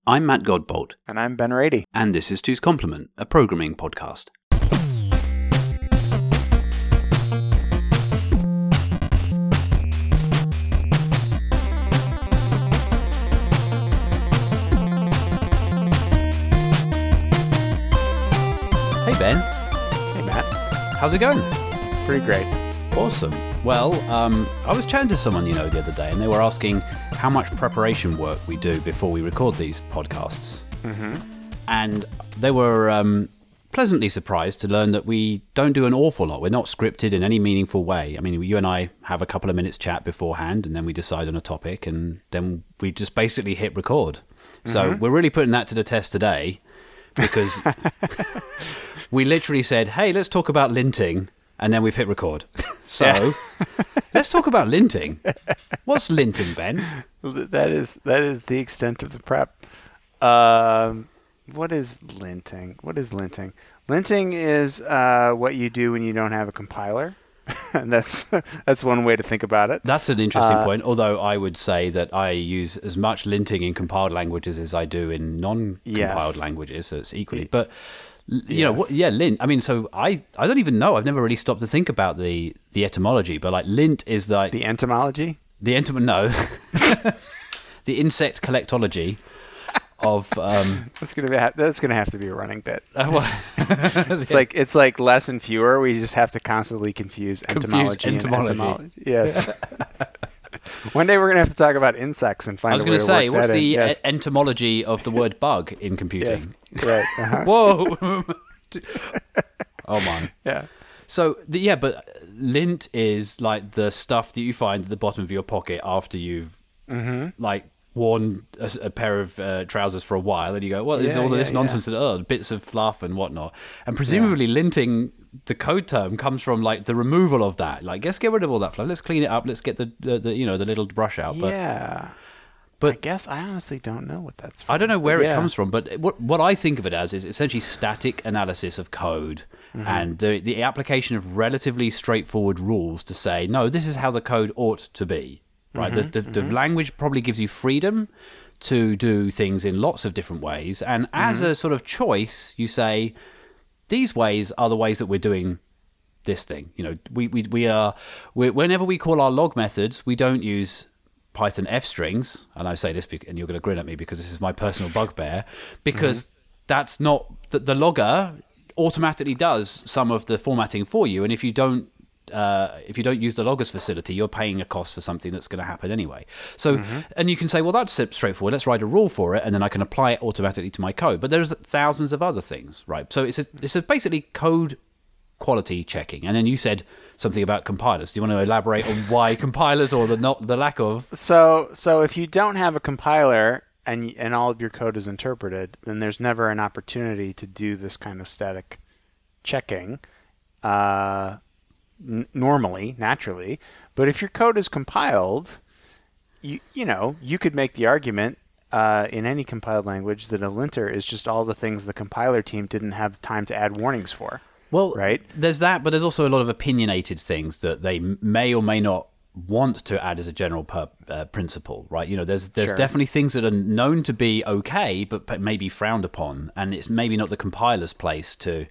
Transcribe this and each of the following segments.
I'm Matt Godbolt. And I'm Ben Rady. And this is Two's Complement, a programming podcast. Hey Ben. Hey Matt. How's it going? Pretty great. Awesome. Well, I was chatting to someone, the other day, and they were asking how much preparation work we do before we record these podcasts. Mm-hmm. And they were pleasantly surprised to learn that we don't do an awful lot. We're not scripted in any meaningful way. I mean, you and I have a couple of minutes chat beforehand, and then we decide on a topic, and then we just basically hit record. So we're really putting that to the test today, because we literally said, hey, let's talk about linting. And then we've hit record. So, let's talk about linting. What's linting, Ben? That is the extent of the prep. What is linting? Linting is what you do when you don't have a compiler. And that's one way to think about it. That's an interesting point. Although I would say that I use as much linting in compiled languages as I do in non-compiled languages. So it's equally. But lint. I mean, so I don't even know. I've never really stopped to think about the etymology. But like lint is like the entomology. No, the insect collectology of. That's gonna have to be a running bit. It's like less and fewer. We just have to constantly confuse entomology and entomology. Yes. One day we're going to have to talk about insects and find a way to work that in. I was going to say, what's the etymology of the word bug in computing? Yes. Right. Uh-huh. Whoa. Oh, man. Yeah. So, but lint is like the stuff that you find at the bottom of your pocket after you've worn a pair of trousers for a while, and you go, what is all of this nonsense? And bits of fluff and whatnot. And presumably linting, the code term, comes from like the removal of that. Like, let's get rid of all that fluff. Let's clean it up. Let's get the little brush out. But I guess I honestly don't know what that's from. I don't know where it comes from, but what I think of it as is essentially static analysis of code and the application of relatively straightforward rules to say, no, this is how the code ought to be. Right, the language probably gives you freedom to do things in lots of different ways, and as a sort of choice, you say these ways are the ways that we're doing this thing. Whenever we call our log methods, we don't use Python f strings, and I say this, and you're going to grin at me because this is my personal bugbear, because that's not the logger automatically does some of the formatting for you, and if you don't use the loggers facility, you're paying a cost for something that's going to happen anyway. So, and you can say, well, that's straightforward. Let's write a rule for it, and then I can apply it automatically to my code. But there's thousands of other things, right? So it's basically code quality checking. And then you said something about compilers. Do you want to elaborate on why compilers or the lack of? So if you don't have a compiler and all of your code is interpreted, then there's never an opportunity to do this kind of static checking. Naturally, but if your code is compiled, you could make the argument in any compiled language that a linter is just all the things the compiler team didn't have time to add warnings for. Well, right? There's that, but there's also a lot of opinionated things that they may or may not want to add as a general principle, right? There's definitely things that are known to be okay, but maybe frowned upon, and it's maybe not the compiler's place to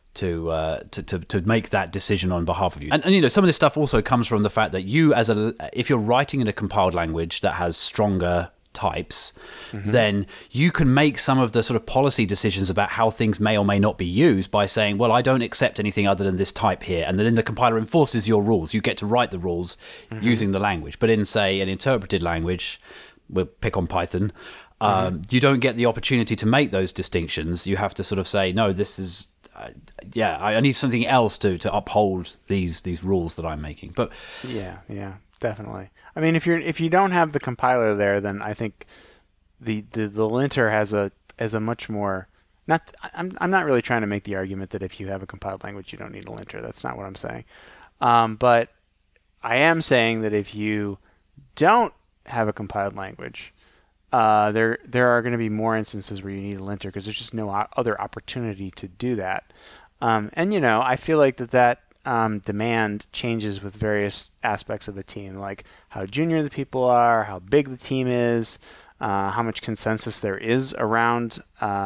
make that decision on behalf of you. And some of this stuff also comes from the fact that if you're writing in a compiled language that has stronger types, then you can make some of the sort of policy decisions about how things may or may not be used by saying, well, I don't accept anything other than this type here. And then the compiler enforces your rules. You get to write the rules using the language. But in, say, an interpreted language, we'll pick on Python, you don't get the opportunity to make those distinctions. You have to sort of say, no, this is... I need something else to uphold these rules that I'm making. But yeah, definitely. I mean, if you don't have the compiler there, then I think the linter has a much more. I'm not really trying to make the argument that if you have a compiled language, you don't need a linter. That's not what I'm saying. But I am saying that if you don't have a compiled language, there are going to be more instances where you need a linter because there's just no other opportunity to do that. And I feel like that demand changes with various aspects of a team, like how junior the people are, how big the team is. how much consensus there is around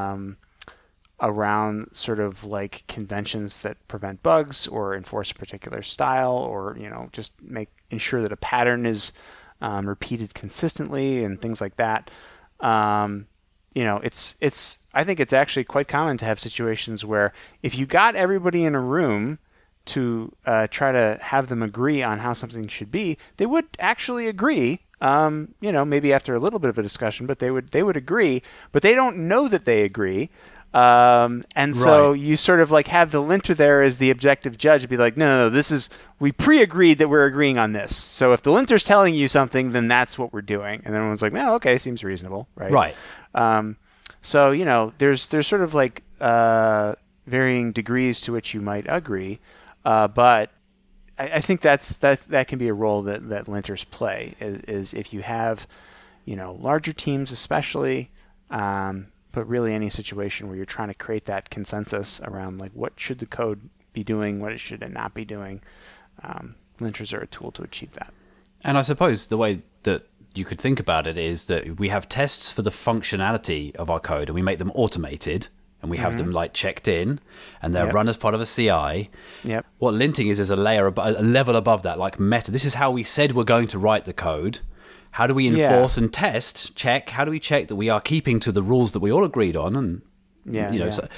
sort of like conventions that prevent bugs or enforce a particular style, or just ensure that a pattern is repeated consistently and things like that. It's I think it's actually quite common to have situations where if you got everybody in a room to try to have them agree on how something should be, they would actually agree. Maybe after a little bit of a discussion, but they would agree, but they don't know that they agree. So you sort of like have the linter there as the objective judge, be like, no, we pre-agreed that we're agreeing on this. So if the linter's telling you something, then that's what we're doing. And then everyone's like, well, okay, seems reasonable, right? Right. So there's sort of like varying degrees to which you might agree, but I think that can be a role that linters play is if you have larger teams especially. But really any situation where you're trying to create that consensus around like what should the code be doing, what it should not be doing, linters are a tool to achieve that. And I suppose the way that you could think about it is that we have tests for the functionality of our code and we make them automated and we have them like checked in and they're run as part of a CI. Yep. What linting is a level above that, like meta. This is how we said we're going to write the code. How do we enforce and check? How do we check that we are keeping to the rules that we all agreed on? And So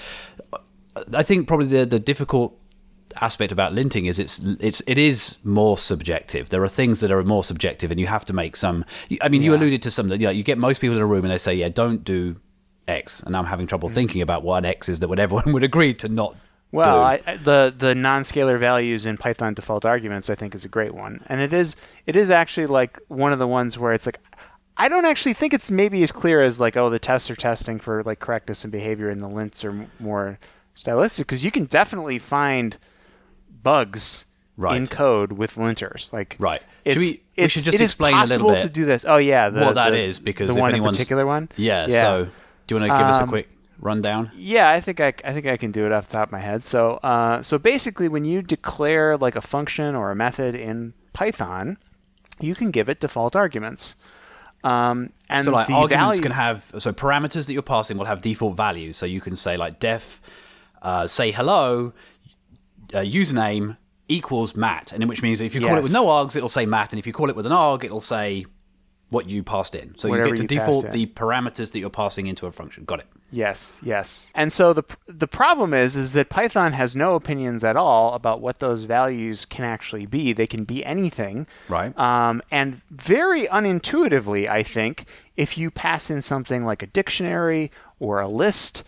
I think probably the difficult aspect about linting is it is more subjective. There are things that are more subjective, and you have to make some. I mean, you alluded to some that you get most people in a room and they say, don't do X, and I'm having trouble thinking about what an X is that would everyone would agree to not. Well, the non-scalar values in Python default arguments, I think, is a great one, and it is actually like one of the ones where it's like I don't actually think it's maybe as clear as like the tests are testing for like correctness and behavior, and the lints are more stylistic, because you can definitely find bugs in code with linters. Like we should just explain a little bit. It is possible to do this. Oh yeah, what that is, because the if one anyone's in particular one. Yeah. So do you want to give us a quick rundown? Yeah, I think I can do it off the top of my head. So basically, when you declare like a function or a method in Python, you can give it default arguments. And so like arguments can have parameters that you're passing will have default values. So you can say like def say hello username equals Matt, and which means if you call it with no args, it'll say Matt, and if you call it with an arg, it'll say what you passed in. So you get to default the parameters that you're passing into a function. Got it. Yes. And so the problem is that Python has no opinions at all about what those values can actually be. They can be anything. Right. And very unintuitively, I think, if you pass in something like a dictionary or a list,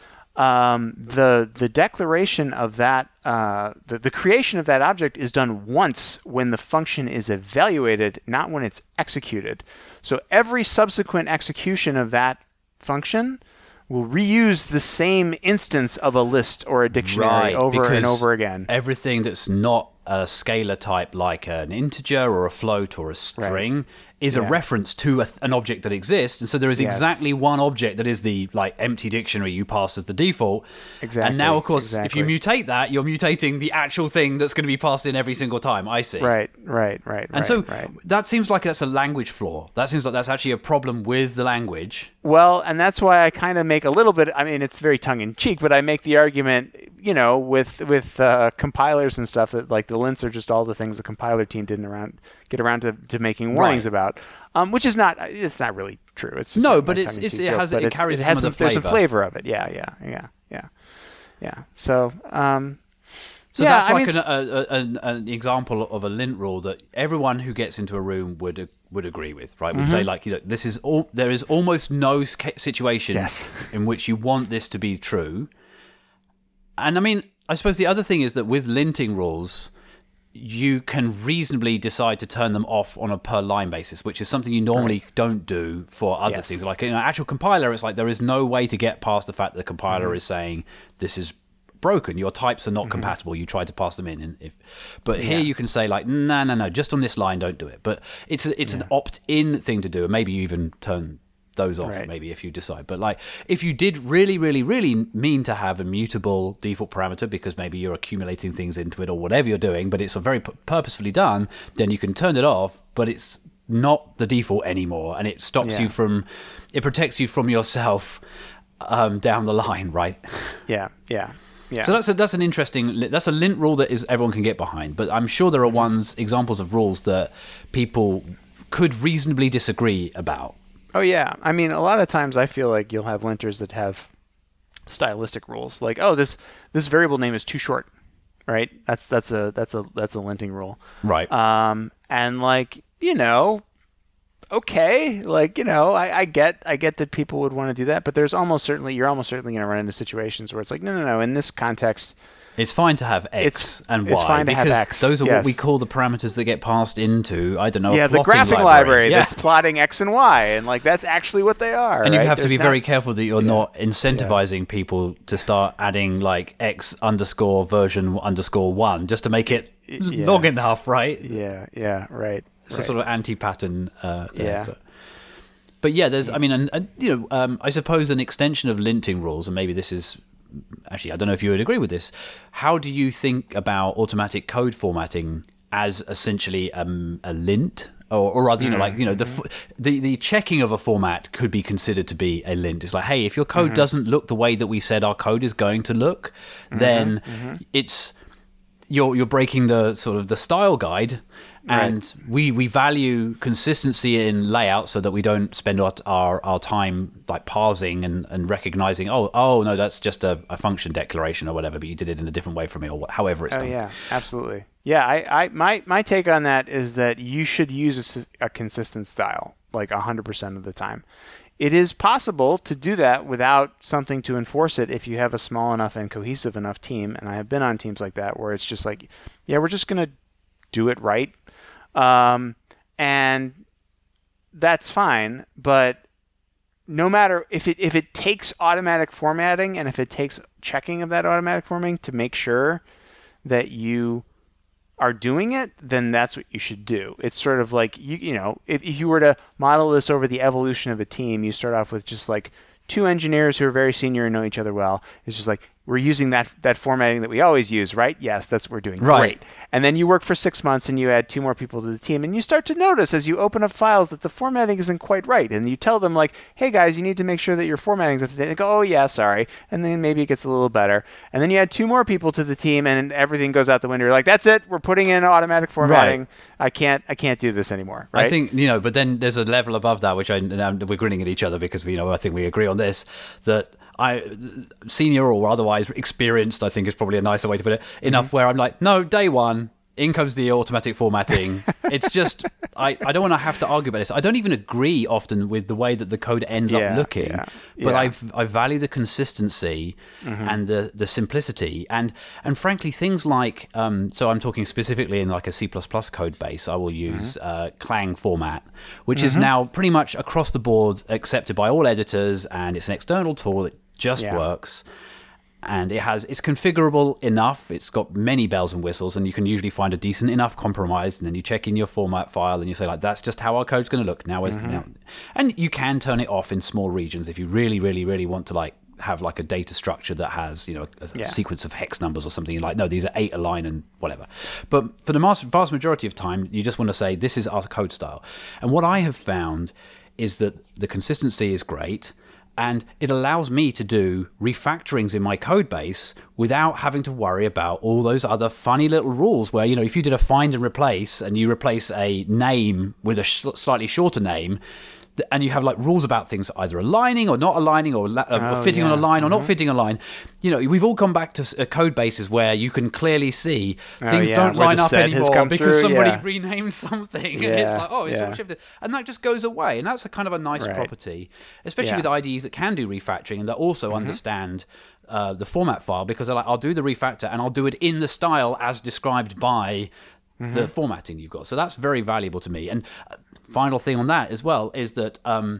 the declaration of that, the creation of that object is done once when the function is evaluated, not when it's executed. So every subsequent execution of that function will reuse the same instance of a list or a dictionary over and over again. Everything that's not a scalar type, like an integer or a float or a string, is a reference to an object that exists, and so there is exactly one object that is the like empty dictionary you pass as the default. Exactly. And now, of course, if you mutate that, you're mutating the actual thing that's going to be passed in every single time. I see. Right. And so that seems like that's a language flaw. That seems like that's actually a problem with the language. Well, and that's why I kind of make a little bit. I mean, it's very tongue in cheek, but I make the argument, with compilers and stuff, that like the lints are just all the things the compiler team didn't get around to making warnings about, which is not. It's not really true. It's just but it carries some of the flavor. There's some flavor of it. Yeah. So. So that's an example of a lint rule that everyone who gets into a room would agree with, right? Would say like, this is all. There is almost no situation in which you want this to be true. And I mean, I suppose the other thing is that with linting rules, you can reasonably decide to turn them off on a per line basis, which is something you normally don't do for other things. Like in an actual compiler, it's like there is no way to get past the fact that the compiler is saying this is broken, your types are not compatible, you tried to pass them in, but here you can say like no, just on this line don't do it. But it's an opt-in thing to do, and maybe you even turn those off maybe if you decide. But like if you did really mean to have a mutable default parameter because maybe you're accumulating things into it or whatever you're doing, but it's very purposefully done, then you can turn it off, but it's not the default anymore, and it stops you from, it protects you from yourself down the line, right? Yeah. So that's an interesting, that's a lint rule that everyone can get behind, but I'm sure there are examples of rules that people could reasonably disagree about. Oh yeah, I mean, a lot of times I feel like you'll have linters that have stylistic rules, like, oh, this variable name is too short, right? That's a linting rule, right? And like, okay, like, I get that people would want to do that, but you're almost certainly going to run into situations where it's like, no, in this context, it's fine to have X and Y. It's fine to have X. Those are what we call the parameters that get passed into, I don't know, a plotting the graphing library that's plotting X and Y, and like that's actually what they are. And right? you have to be very careful that you're not incentivizing people to start adding like X _ version _ 1 just to make it long enough, right? Yeah, right. It's a sort of anti-pattern there. But yeah, there's, I mean, I suppose an extension of linting rules, and maybe this is, actually, I don't know if you would agree with this. How do you think about automatic code formatting as essentially a lint? Or rather, the checking of a format could be considered to be a lint. It's like, hey, if your code doesn't look the way that we said our code is going to look, then it's you're breaking the sort of the style guide. And we value consistency in layout so that we don't spend our time like parsing and recognizing, oh no, that's just a function declaration or whatever, but you did it in a different way from me, or however it's done. Yeah, absolutely. Yeah, my take on that is that you should use a consistent style like 100% of the time. It is possible to do that without something to enforce it if you have a small enough and cohesive enough team, and I have been on teams like that where it's just like, yeah, we're just going to do it right. And that's fine, but no matter if it takes automatic formatting and if it takes checking of that automatic formatting to make sure that you are doing it, then that's what you should do. It's sort of like, if you were to model this over the evolution of a team, you start off with just like 2 engineers who are very senior and know each other well. It's just like, we're using that formatting that we always use, right? Yes, that's what we're doing. Right. Great. And then you work for 6 months and you add 2 more people to the team, and you start to notice as you open up files that the formatting isn't quite right. And you tell them like, hey guys, you need to make sure that your formatting is up to date. They go, oh yeah, sorry. And then maybe it gets a little better. And then you add 2 more people to the team and everything goes out the window. You're like, that's it. We're putting in automatic formatting. Right. I can't do this anymore. Right? I think, but then there's a level above that, which we're grinning at each other because I think we agree on this, that senior or otherwise experienced, I think is probably a nicer way to put it, enough where I'm like, no, day one, in comes the automatic formatting. It's just, I don't want to have to argue about this. I don't even agree often with the way that the code ends up looking, but I value the consistency and the simplicity and frankly things like, so I'm talking specifically in like a C++ code base, I will use Clang format, which is now pretty much across the board accepted by all editors, and it's an external tool that just works. And it's configurable enough. It's got many bells and whistles, and you can usually find a decent enough compromise. And then you check in your format file, and you say like, "That's just how our code's going to look now." And you can turn it off in small regions if you really, really, really want to like have like a data structure that has a sequence of hex numbers or something. You're like, no, these are 8 a line and whatever. But for the vast majority of time, you just want to say this is our code style. And what I have found is that the consistency is great. And it allows me to do refactorings in my code base without having to worry about all those other funny little rules where, if you did a find and replace and you replace a name with a slightly shorter name, and you have like rules about things either aligning or not aligning or fitting on a line or not fitting a line. We've all come back to code bases where you can clearly see things don't line up anymore because somebody renamed something. And it's like, it's all shifted. And that just goes away. And that's a kind of a nice property, especially with IDEs that can do refactoring and that also understand the format file, because they're like, I'll do the refactor and I'll do it in the style as described by the formatting you've got. So that's very valuable to me. And final thing on that as well is that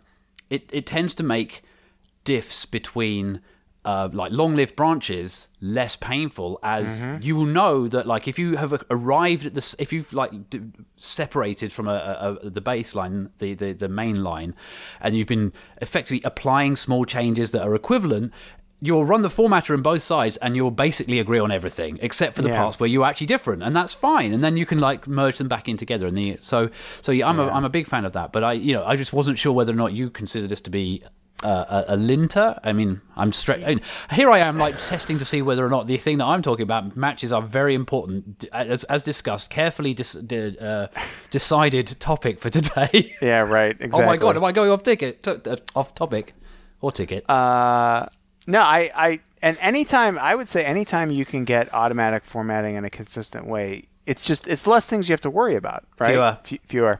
it tends to make diffs between like long-lived branches less painful, as you will know that like if you have arrived at this, if you've like separated from the baseline, the main line, and you've been effectively applying small changes that are equivalent, you'll run the formatter in both sides and you'll basically agree on everything except for the parts where you're actually different, and that's fine, and then you can like merge them back in together. And so yeah, I'm a big fan of that, but I just wasn't sure whether or not you consider this to be a linter. I mean, here I am like testing to see whether or not the thing that I'm talking about matches our very important, as discussed, carefully decided topic for today. Yeah, right. Exactly. Oh my god, am I going off topic or ticket? No, and anytime you can get automatic formatting in a consistent way, it's less things you have to worry about, right? Fewer.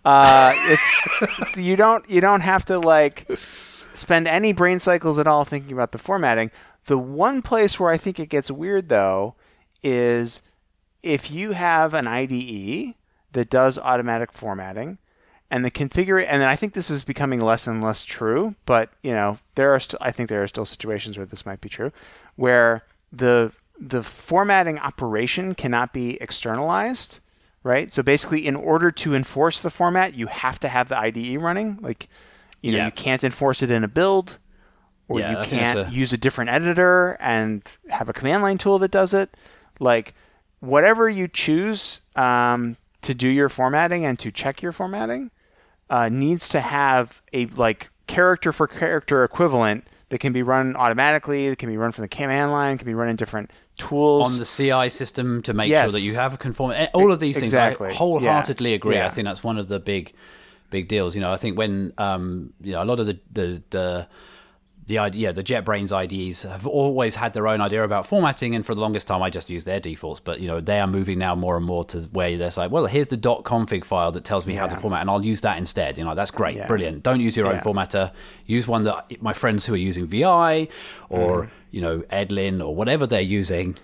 You don't have to like spend any brain cycles at all thinking about the formatting. The one place where I think it gets weird though is if you have an IDE that does automatic formatting, and and then I think this is becoming less and less true, but I think there are still situations where this might be true, where the formatting operation cannot be externalized, right? So basically, in order to enforce the format, you have to have the IDE running. Like, you can't enforce it in a build, or you can't use a different editor and have a command line tool that does it. Like, whatever you choose to do your formatting and to check your formatting needs to have a like character for character equivalent that can be run automatically, that can be run from the command line, can be run in different tools on the CI system to make sure that you have a conform. All of these things, exactly. I wholeheartedly agree. I think that's one of the big deals. I think when a lot of the JetBrains IDEs have always had their own idea about formatting, and for the longest time I just used their defaults. But they are moving now more and more to where they're like, well, here's the .config file that tells me how to format, and I'll use that instead. That's great, brilliant. Don't use your own formatter. Use one that my friends who are using VI or Edlin or whatever they're using.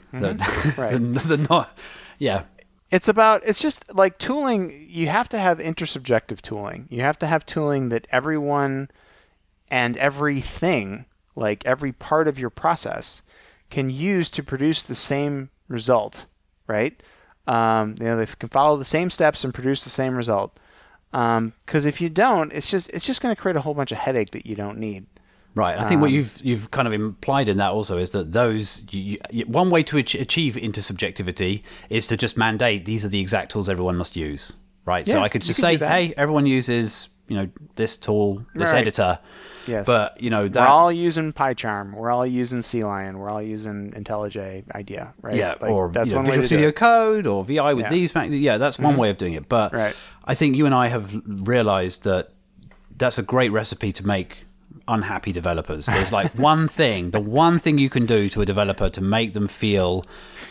It's just like tooling. You have to have intersubjective tooling. You have to have tooling that everyone and everything, like every part of your process, can use to produce the same result, right? They can follow the same steps and produce the same result. Because if you don't, it's just going to create a whole bunch of headache that you don't need. Right. I think what you've kind of implied in that also is that those one way to achieve intersubjectivity is to just mandate these are the exact tools everyone must use. Right. So I could just say, hey, everyone uses this tool, this editor. Yes. But we're all using PyCharm, we're all using CLion, we're all using IntelliJ IDEA, right? Yeah, like, or that's Visual Studio Code or VI with these. Yeah, that's one way of doing it. But I think you and I have realized that that's a great recipe to make unhappy developers. There's like the one thing you can do to a developer to make them feel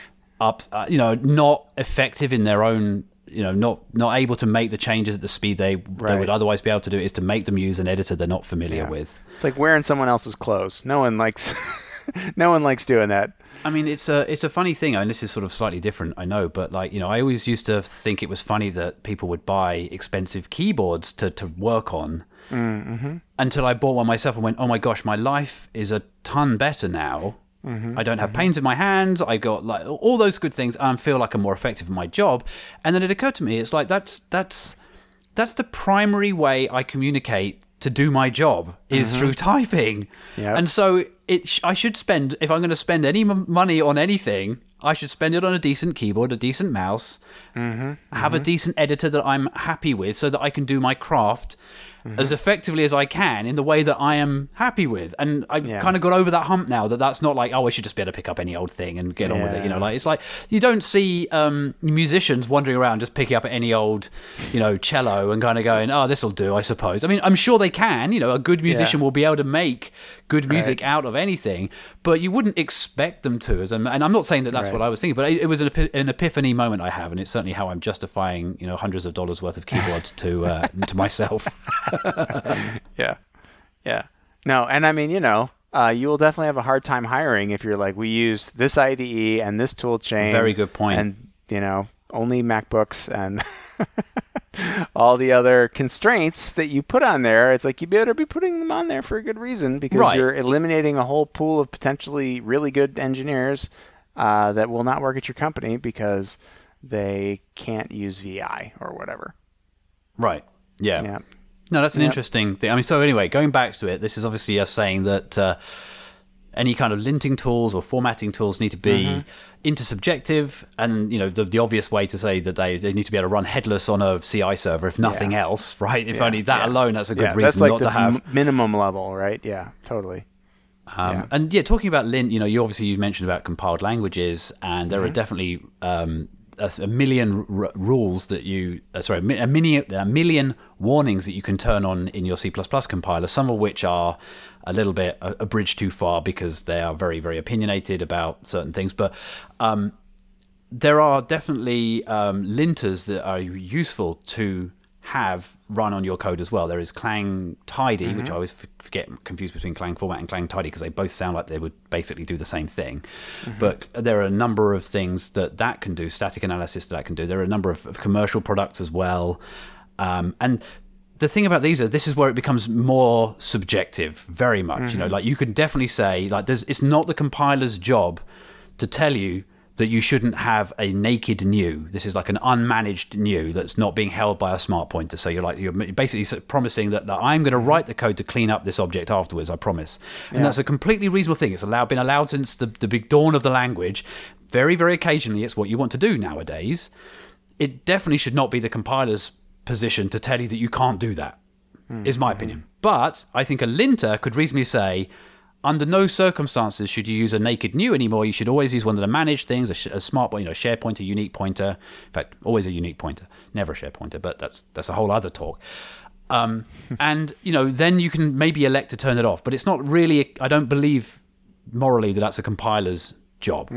not effective in their own, not able to make the changes at the speed they would otherwise be able to do, is to make them use an editor they're not familiar with. It's like wearing someone else's clothes. No one likes doing that. I mean, it's a funny thing. I mean, this is sort of slightly different, I know, but I always used to think it was funny that people would buy expensive keyboards to work on. Mm-hmm. Until I bought one myself and went, oh my gosh, my life is a ton better now. Mm-hmm. I don't have pains in my hands. I got like all those good things, and I feel like I'm more effective in my job. And then it occurred to me, it's like that's the primary way I communicate to do my job is through typing. Yep. And so I should spend, if I'm going to spend any money on anything, I should spend it on a decent keyboard, a decent mouse, have a decent editor that I'm happy with, so that I can do my craft as effectively as I can in the way that I am happy with. And I kind of got over that hump now, that's not like, oh, I should just be able to pick up any old thing and get on with it. Like it's like you don't see musicians wandering around just picking up any old, cello and kind of going, oh, this will do, I suppose. I mean, I'm sure they can. A good musician will be able to make good music out of anything, but you wouldn't expect them to. And I'm not saying that that's what I was thinking, but it was an epiphany moment I have, and it's certainly how I'm justifying hundreds of dollars worth of keyboards to myself. Yeah. No, and I mean, you will definitely have a hard time hiring if you're like, we use this IDE and this tool chain. Very good point. And, only MacBooks and all the other constraints that you put on there. It's like you better be putting them on there for a good reason, because you're eliminating a whole pool of potentially really good engineers that will not work at your company because they can't use VI or whatever. Right. Yeah. No, that's an interesting thing. I mean, so anyway, going back to it, this is obviously us saying that any kind of linting tools or formatting tools need to be intersubjective, and the obvious way to say that they need to be able to run headless on a CI server, if nothing else, right? If only that alone, that's a good reason that's like not to have minimum level, right? Yeah, totally. And talking about lint, you mentioned about compiled languages, and there are definitely a million rules that a million warnings that you can turn on in your C++ compiler, some of which are a little bit a bridge too far because they are very, very opinionated about certain things. But there are definitely linters that are useful to have run on your code as well. There is Clang Tidy, which I always get confused between Clang Format and Clang Tidy because they both sound like they would basically do the same thing. But there are a number of things that can do, static analysis that can do. There are a number of commercial products as well. And the thing about these is this is where it becomes more subjective, very much. Like you can definitely say, like, it's not the compiler's job to tell you that you shouldn't have a naked new. This is like an unmanaged new that's not being held by a smart pointer. So you're basically promising that I'm going to write the code to clean up this object afterwards, I promise. And that's a completely reasonable thing. It's been allowed since the big dawn of the language. Very, very occasionally, it's what you want to do nowadays. It definitely should not be the compiler's position to tell you that you can't do that, is my opinion. But I think a linter could reasonably say, under no circumstances should you use a naked new anymore. You should always use one of the managed things, a smart, share pointer, unique pointer. In fact, always a unique pointer, never a share pointer. But that's a whole other talk. And then you can maybe elect to turn it off. But it's not really. I don't believe morally that's a compiler's job.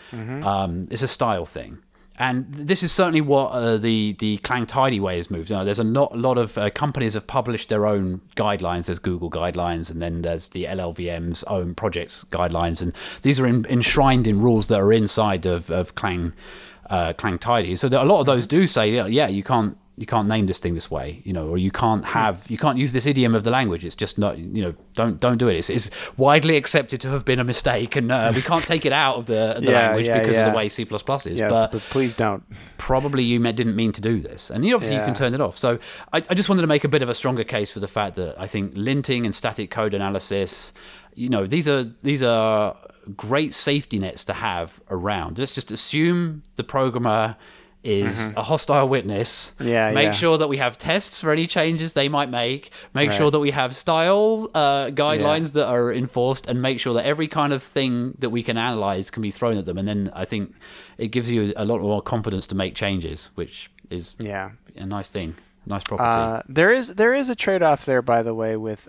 It's a style thing. And this is certainly what the Clang Tidy way has moved. There's a lot of companies have published their own guidelines. There's Google guidelines, and then there's the LLVM's own projects guidelines. And these are enshrined in rules that are inside of Clang Tidy. So a lot of those do say, you can't name this thing this way, or you can't use this idiom of the language. It's just not, don't do it. It's widely accepted to have been a mistake, and we can't take it out of the language because of the way C++ is. Yes, but please don't. Probably you didn't mean to do this, and obviously you can turn it off. So I just wanted to make a bit of a stronger case for the fact that I think linting and static code analysis, these are great safety nets to have around. Let's just assume the programmer is a hostile witness. Make sure that we have tests for any changes they might make. Make sure that we have styles, guidelines that are enforced, and make sure that every kind of thing that we can analyze can be thrown at them. And then I think it gives you a lot more confidence to make changes, which is a nice thing, nice property. There is a trade-off there, by the way, with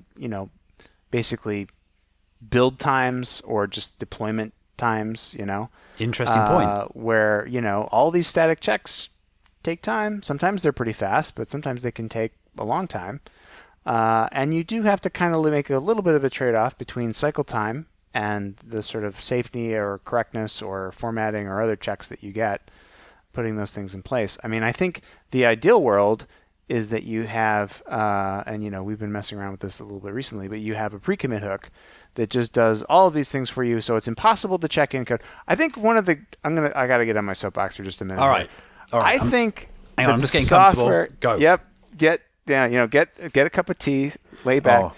basically build times or just deployment times, Interesting point. Where, all these static checks take time. Sometimes they're pretty fast, but sometimes they can take a long time. And you do have to kind of make a little bit of a trade-off between cycle time and the sort of safety or correctness or formatting or other checks that you get, putting those things in place. I mean, I think the ideal world is that you have, and we've been messing around with this a little bit recently, but you have a pre-commit hook that just does all of these things for you, so it's impossible to check in code. I think I got to get on my soapbox for just a minute. All right. I think I'm just getting comfortable. Go. Yep. Get a cup of tea, lay back.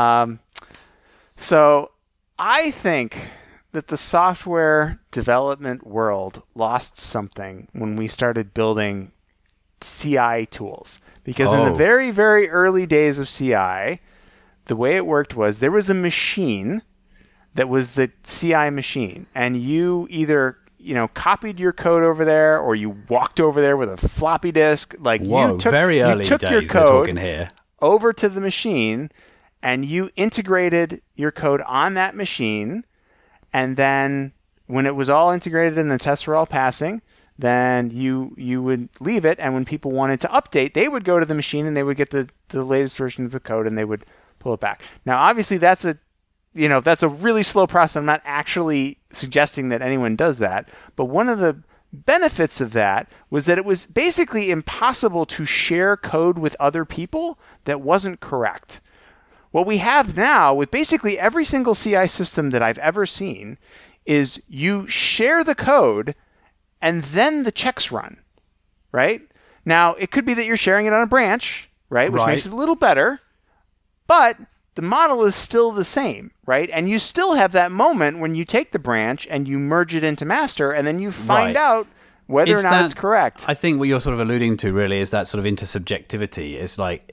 So I think that the software development world lost something when we started building CI tools, because in the very, very early days of CI, the way it worked was there was a machine that was the CI machine, and you either copied your code over there, or you walked over there with a floppy disk. Like you took your code over to the machine, and you integrated your code on that machine, and then when it was all integrated and the tests were all passing, then you would leave it, and when people wanted to update, they would go to the machine and they would get the latest version of the code, and they would pull it back. Now, obviously, that's a really slow process. I'm not actually suggesting that anyone does that, but one of the benefits of that was that it was basically impossible to share code with other people that wasn't correct. What we have now with basically every single CI system that I've ever seen is you share the code and then the checks run, right? Now, it could be that you're sharing it on a branch, right? Which makes it a little better. But the model is still the same, right? And you still have that moment when you take the branch and you merge it into master, and then you find out whether or not it's correct. I think what you're sort of alluding to really is that sort of intersubjectivity. It's like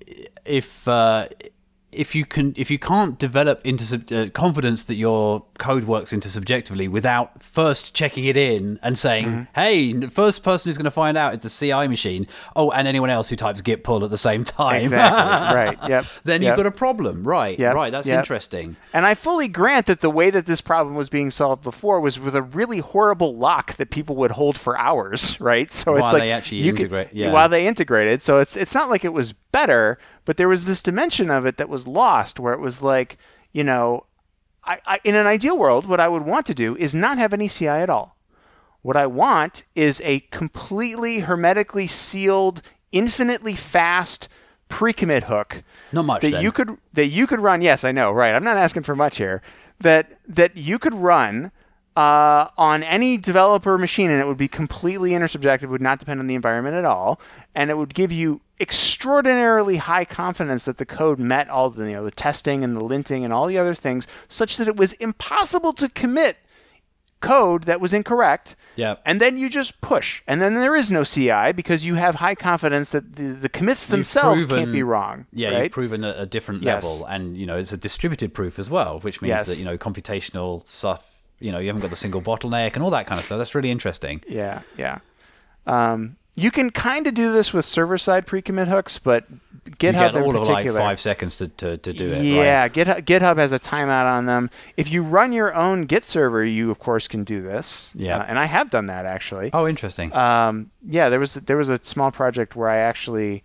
if you can't develop confidence that your code works intersubjectively without first checking it in and saying, hey, the first person who's going to find out is the CI machine. Oh, and anyone else who types git pull at the same time. Exactly. Right. Yep. Then you've got a problem. Right. Yep. Right. That's interesting. And I fully grant that the way that this problem was being solved before was with a really horrible lock that people would hold for hours. Right. So while it's like they actually integrate. While they integrated. So it's not like it was better, but there was this dimension of it that was lost where it was like, you know, I in an ideal world, what I would want to do is not have any CI at all. What I want is a completely hermetically sealed, infinitely fast pre-commit hook. Not much that you could run. Yes, I know, right? I'm not asking for much here. That you could run on any developer machine, and it would be completely intersubjective, would not depend on the environment at all, and it would give you extraordinarily high confidence that the code met all the, the testing and the linting and all the other things, such that it was impossible to commit code that was incorrect. Yep. And then you just push, and then there is no CI because you have high confidence that the commits themselves can't be wrong. Yeah, right? You've proven a different level, and it's a distributed proof as well, which means that computational stuff. You haven't got the single bottleneck and all that kind of stuff. That's really interesting. Yeah, yeah. You can kind of do this with server-side pre-commit hooks, but GitHub in particular, of like 5 seconds to do it. Yeah, right? GitHub has a timeout on them. If you run your own Git server, you of course can do this. Yeah, and I have done that actually. Oh, interesting. Yeah, there was a small project where I actually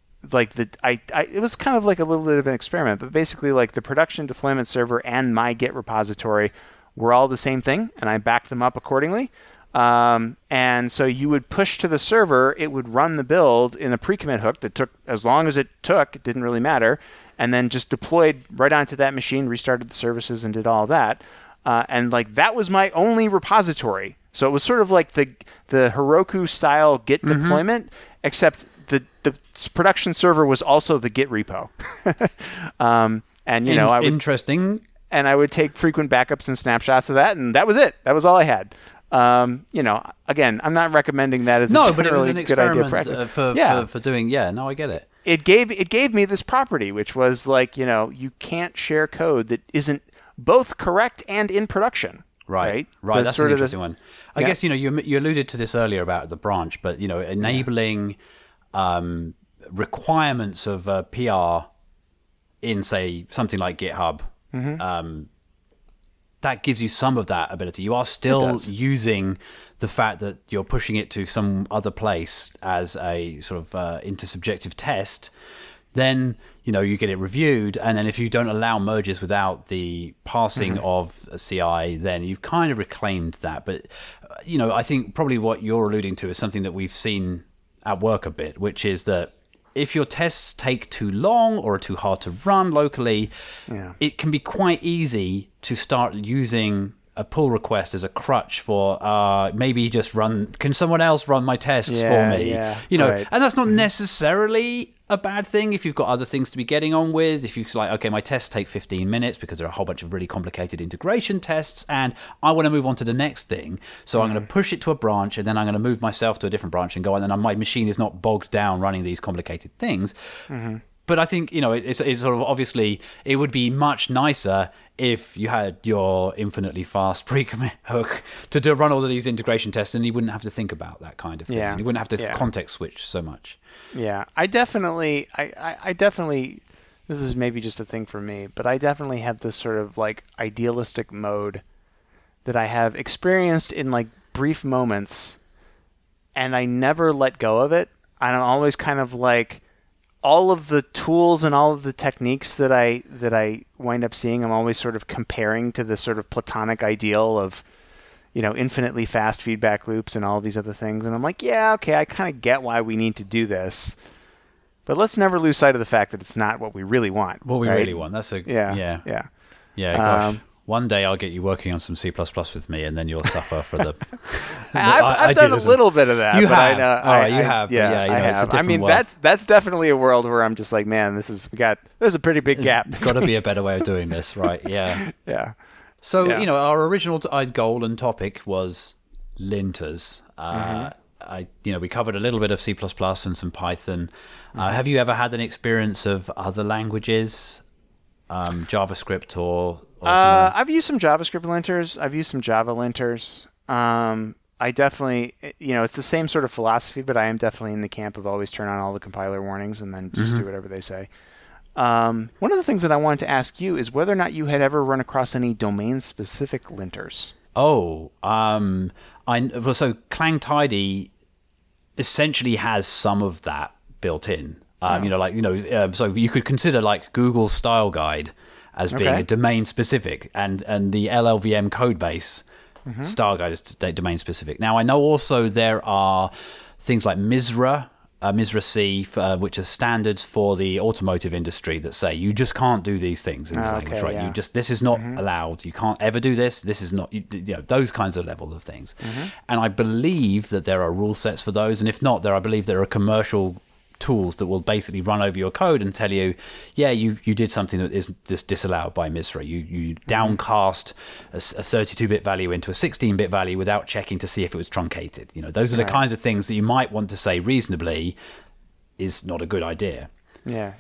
it was kind of like a little bit of an experiment, but basically like the production deployment server and my Git repository were all the same thing, and I backed them up accordingly. And so you would push to the server, it would run the build in a pre-commit hook that took as long as it took, it didn't really matter, and then just deployed right onto that machine, restarted the services, and did all that. And like that was my only repository. So it was sort of like the Heroku style Git deployment, except the production server was also the Git repo. And interesting. And I would take frequent backups and snapshots of that, and that was it. That was all I had. Again, I'm not recommending that as but it was an experiment for doing. Yeah, no, I get it. It gave me this property, which was like, you can't share code that isn't both correct and in production. Right. So that's an interesting one. I guess you alluded to this earlier about the branch, but enabling requirements of PR in say something like GitHub. That gives you some of that ability. You are still using the fact that you're pushing it to some other place as a sort of intersubjective test. Then you get it reviewed, and then if you don't allow merges without the passing of a CI, then you've kind of reclaimed that. But I think probably what you're alluding to is something that we've seen at work a bit, which is that if your tests take too long or are too hard to run locally, it can be quite easy to start using a pull request as a crutch for maybe just can someone else run my tests for me? Right. And that's not necessarily a bad thing if you've got other things to be getting on with. If you're like, okay, my tests take 15 minutes because there are a whole bunch of really complicated integration tests and I want to move on to the next thing. So I'm going to push it to a branch and then I'm going to move myself to a different branch and go on, and my machine is not bogged down running these complicated things. But I think, it's sort of obviously it would be much nicer if you had your infinitely fast pre-commit hook to run all of these integration tests, and you wouldn't have to think about that kind of thing. You wouldn't have to context switch so much. Yeah, I definitely, this is maybe just a thing for me, but I definitely have this sort of like idealistic mode that I have experienced in like brief moments, and I never let go of it. And I'm always kind of like, all of the tools and all of the techniques that I wind up seeing, I'm always sort of comparing to this sort of platonic ideal of, infinitely fast feedback loops and all of these other things. And I'm like, yeah, okay, I kind of get why we need to do this. But let's never lose sight of the fact that it's not what we really want. What we really want. That's Yeah. Gosh. One day I'll get you working on some C++ with me, and then you'll suffer for the. I've done a little bit of that. You but have. I have. Yeah, you know, I it's a have. different mean, world. that's definitely a world where I'm just like, man, there's a pretty big gap. There's got to be a better way of doing this, right? Yeah. Yeah. So Yeah. our original goal and topic was linters. We covered a little bit of C++ and some Python. Have you ever had an experience of other languages, JavaScript or I've used some JavaScript linters. I've used some Java linters. I definitely, it's the same sort of philosophy, but I am definitely in the camp of always turn on all the compiler warnings and then just do whatever they say. One of the things that I wanted to ask you is whether or not you had ever run across any domain-specific linters. so Clang Tidy essentially has some of that built in. So you could consider like Google's style guide as being a domain specific, and the LLVM code base style guide is domain specific. Now I know also there are things like MISRA C, which are standards for the automotive industry that say you just can't do these things in the language, right? Yeah. This is not allowed. You can't ever do this. This is not, those kinds of level of things. And I believe that there are rule sets for those. And if not, I believe there are commercial tools that will basically run over your code and tell you, you did something that is just disallowed by MISRA. You downcast a 32-bit value into a 16-bit value without checking to see if it was truncated. Those are the kinds of things that you might want to say reasonably is not a good idea. Yeah.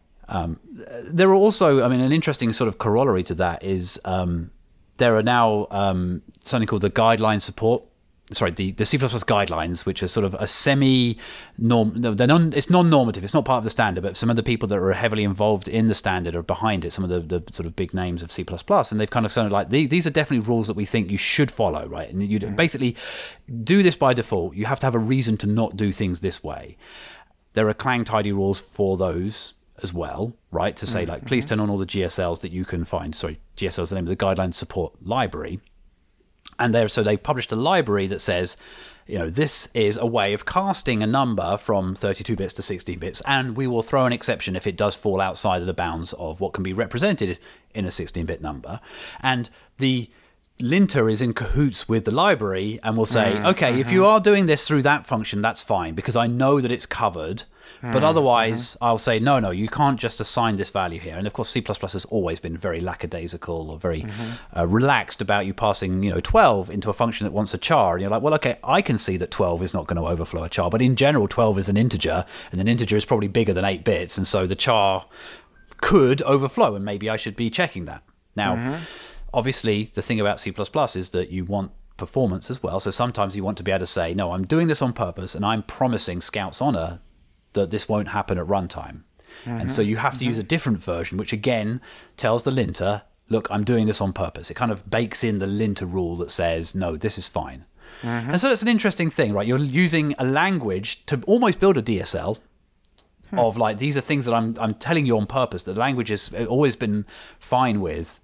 There are also, an interesting sort of corollary to that is there are now something called the guideline support. Sorry, the C++ guidelines, which are sort of a semi-norm. No, it's non-normative. It's not part of the standard, but some of the people that are heavily involved in the standard are behind it. Some of the sort of big names of C++, and they've kind of sounded like these are definitely rules that we think you should follow, right? And you basically do this by default. You have to have a reason to not do things this way. There are Clang Tidy rules for those as well, right? To say like, please turn on all the GSLs that you can find. Sorry, GSL is the name of the guideline support library. And they've published a library that says, this is a way of casting a number from 32 bits to 16 bits, and we will throw an exception if it does fall outside of the bounds of what can be represented in a 16-bit number. And the linter is in cahoots with the library and will say, if you are doing this through that function, that's fine, because I know that it's covered. But otherwise, I'll say, no, you can't just assign this value here. And of course, C++ has always been very lackadaisical or very relaxed about you passing, 12 into a function that wants a char. And you're like, well, okay, I can see that 12 is not going to overflow a char. But in general, 12 is an integer, and an integer is probably bigger than 8 bits. And so the char could overflow, and maybe I should be checking that. Now, obviously, the thing about C++ is that you want performance as well. So sometimes you want to be able to say, no, I'm doing this on purpose, and I'm promising Scout's honor that this won't happen at runtime. And so you have to use a different version, which again tells the linter, look, I'm doing this on purpose. It kind of bakes in the linter rule that says, no, this is fine. And so that's an interesting thing, right? You're using a language to almost build a DSL of like, these are things that I'm telling you on purpose that the language has always been fine with.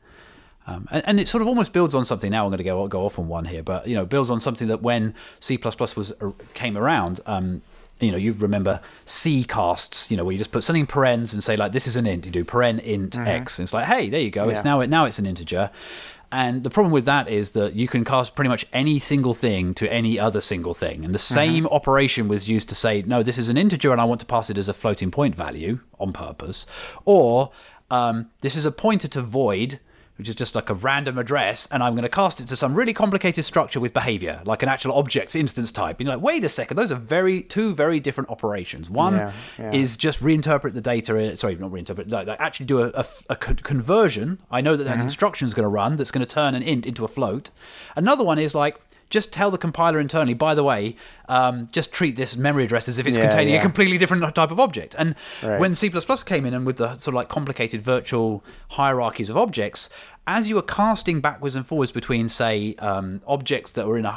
And it sort of almost builds on something. Now I'm going to go off on one here, but builds on something that when C++ came around, you remember C casts, where you just put something in parens and say like, this is an int. You do paren int x, and it's like, hey, there you go. It's now it's an integer. And the problem with that is that you can cast pretty much any single thing to any other single thing, and the same operation was used to say, no, this is an integer, and I want to pass it as a floating point value on purpose, or this is a pointer to void, which is just like a random address, and I'm going to cast it to some really complicated structure with behavior, like an actual object's instance type. You're like, wait a second, those are two very different operations. One is just reinterpret the data, sorry, not reinterpret, like actually do a conversion. I know that an instruction is going to run that's going to turn an int into a float. Another one is like, just tell the compiler internally, by the way, just treat this memory address as if it's containing a completely different type of object. And when C++ came in and with the sort of like complicated virtual hierarchies of objects, as you were casting backwards and forwards between, say, objects that were in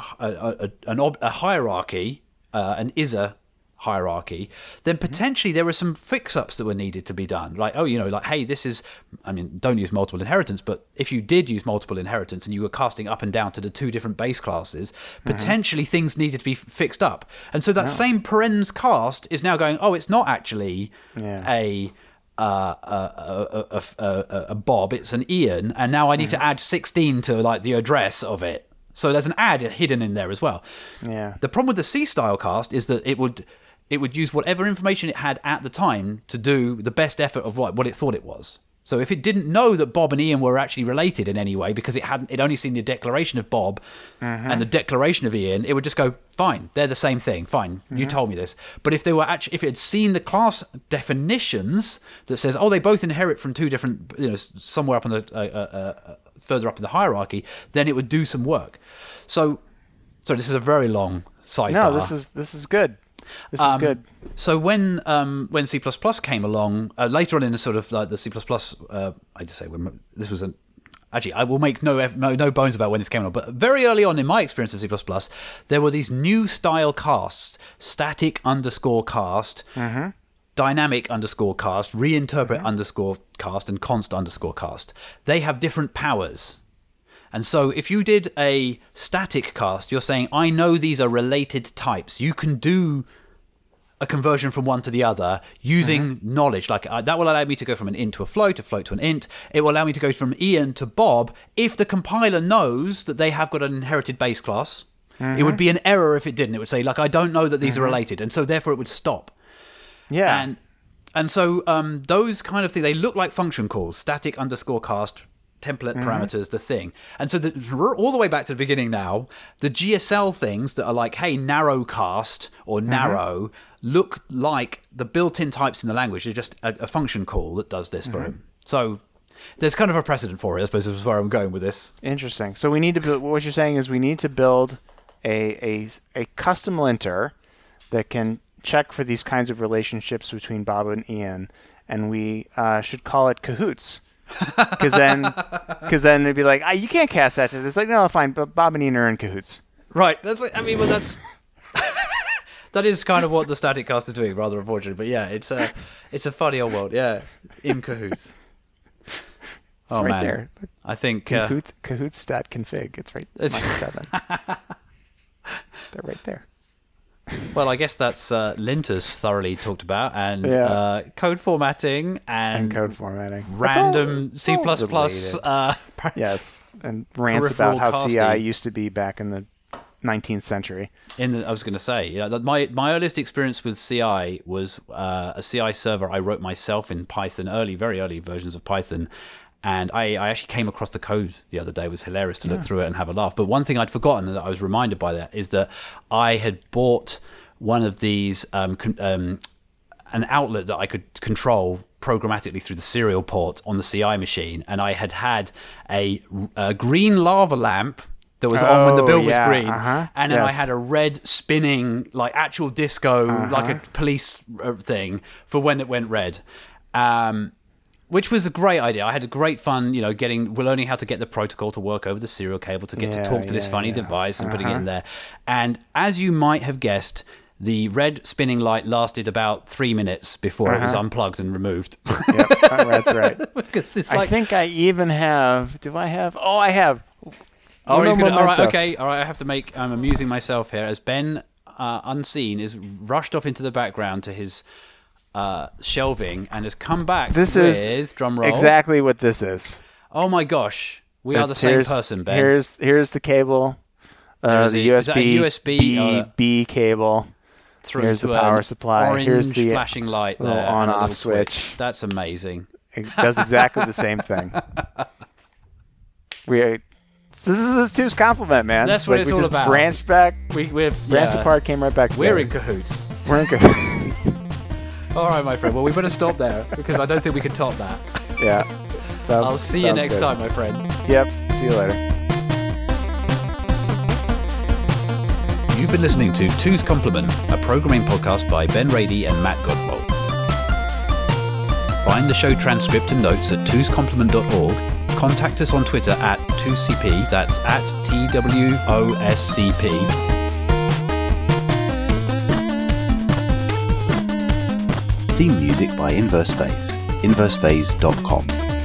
a hierarchy, an ISA hierarchy, then potentially there were some fix-ups that were needed to be done. Like, hey, this is, don't use multiple inheritance, but if you did use multiple inheritance and you were casting up and down to the two different base classes, potentially things needed to be fixed up. And so that same parens cast is now going, it's not actually a Bob, it's an Ian, and now I need to add 16 to like the address of it. So there's an add hidden in there as well. Yeah. The problem with the C-style cast is that it would use whatever information it had at the time to do the best effort of what it thought it was. So if it didn't know that Bob and Ian were actually related in any way because it only seen the declaration of Bob and the declaration of Ian, it would just go, fine, they're the same thing, fine, you told me this. But if if it had seen the class definitions that says, oh, they both inherit from two different, somewhere up on the further up in the hierarchy, then it would do some work. So this is a very long sidebar. No, this is good. This is good. So when C++ came along later on in the sort of like the C++, I just say when this was actually I will make no bones about when this came along, but very early on in my experience of C++, there were these new style casts: static _ cast, dynamic _ cast, reinterpret _ cast, and const _ cast. They have different powers. And so if you did a static cast, you're saying, I know these are related types. You can do a conversion from one to the other using knowledge. Like that will allow me to go from an int to a float to an int. It will allow me to go from Ian to Bob if the compiler knows that they have got an inherited base class. It would be an error if it didn't. It would say, like, I don't know that these are related. And so therefore it would stop. Yeah. And so those kind of things, they look like function calls, static _ cast, template parameters, the thing. And so all the way back to the beginning now, the GSL things that are like, hey, narrow cast or narrow look like the built-in types in the language. They're just a function call that does this for him. So there's kind of a precedent for it, I suppose, is where I'm going with this. Interesting. So we need to build, what you're saying is we need to build a custom linter that can check for these kinds of relationships between Bob and Ian, and we should call it Cahoots. Because then it'd be like, you can't cast that to this. It's like, no, fine, but Bob and Ian are in cahoots. Right. That's like, that's that is kind of what the static cast is doing, rather unfortunate. But yeah, it's a funny old world. Yeah, in cahoots. It's right there. I think cahoots.config. It's right. Line 7. They're right there. Well, I guess that's linters thoroughly talked about, and code formatting and code formatting, random C++. Yes, and rants about how CI used to be back in the 19th century. I was going to say, my earliest experience with CI was a CI server I wrote myself in Python, very early versions of Python. And I actually came across the code the other day. It was hilarious to look through it and have a laugh. But one thing I'd forgotten, and that I was reminded by that, is that I had bought one of these, an outlet that I could control programmatically through the serial port on the CI machine. And I had a green lava lamp that was on when the build was green. And then I had a red spinning, like actual disco, like a police thing for when it went red. Which was a great idea. I had a great fun, learning how to get the protocol to work over the serial cable to get to talk to this funny device and putting it in there. And as you might have guessed, the red spinning light lasted about 3 minutes before it was unplugged and removed. Yep, that's right. Because it's I think I even have. Do I have? Oh, I have. All right. Okay. All right. I have to make. I'm amusing myself here as Ben, unseen, is rushed off into the background to his shelving and has come back with drum roll. Exactly what this is. Oh my gosh, we are the same person, Ben. Here's the cable, the USB B cable. Here's the power supply. Orange here's the flashing light there, little on-off switch. That's amazing. It does exactly the same thing. This is this two's compliment, man. That's what it's all about. Branched back. We've branched apart, came right back together. We're in cahoots. We're in cahoots. All right, my friend. Well, we better stop there because I don't think we can top that. Yeah. I'll see you next time, my friend. Yep. See you later. You've been listening to Two's Complement, a programming podcast by Ben Rady and Matt Godbold. Find the show transcript and notes at twoscomplement.org. Contact us on Twitter at 2CP, that's at TWOSCP. Theme music by Inverse Phase, inversephase.com.